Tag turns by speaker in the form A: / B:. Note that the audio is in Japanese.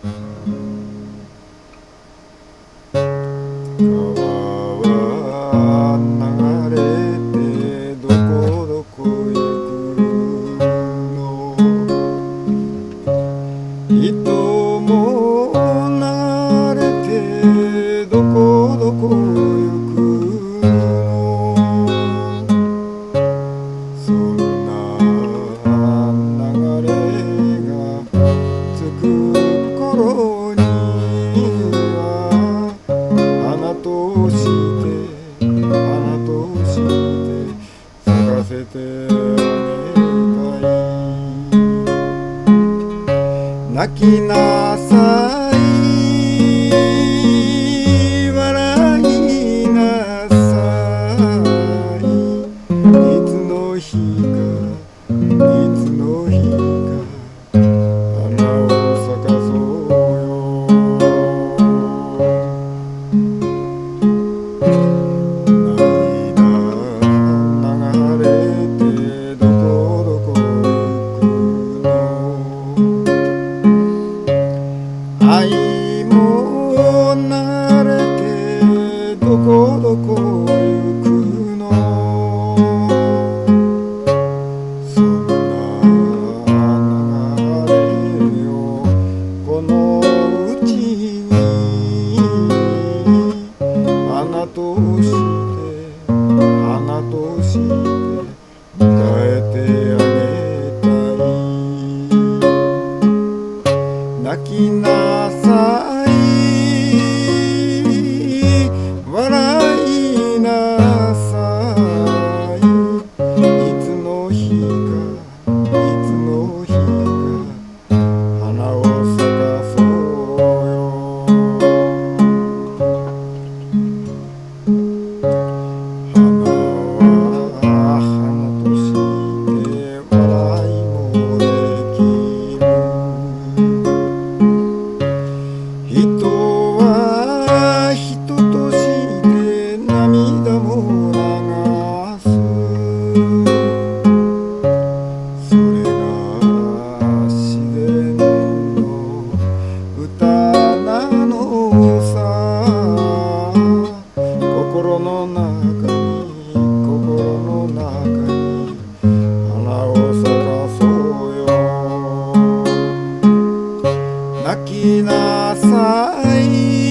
A: 川は流れてどこどこ行くの。人も流れてどこどこ行くの。そんな流れがつく頃には花として花として咲かせてあげたい。泣きなさい笑いなさい。いつの日かいつの日か花を咲かそうよ。涙流れてどこどこ行くの。愛も流れてどこどこ行くの。そんな流れをこのうちに花として花として迎えてあげたい。泣きなさい笑いなさい。いつの日かいつの日か花を咲かそうよ。花は花として笑いもできる。人は人として涙も流す。それが自然の歌なのさ。心の中に花を咲かそうよ。泣きなさい